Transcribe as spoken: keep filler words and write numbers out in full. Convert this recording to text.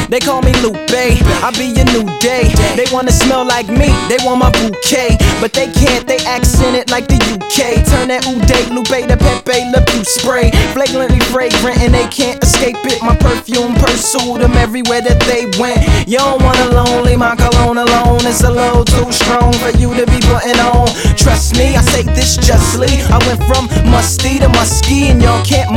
They call me Lupe, I be your new day. They wanna smell like me, they want my bouquet, but they can't, they accent it like the U K. Turn that Uday Lupe to Pepe Le Pew spray, flagrantly fragrant and they can't escape it. My perfume pursued them everywhere that they went. You don't want a lonely, my cologne alone is a little too strong for you to be putting on. Trust me, I say this justly, I went from musty to musky and y'all can't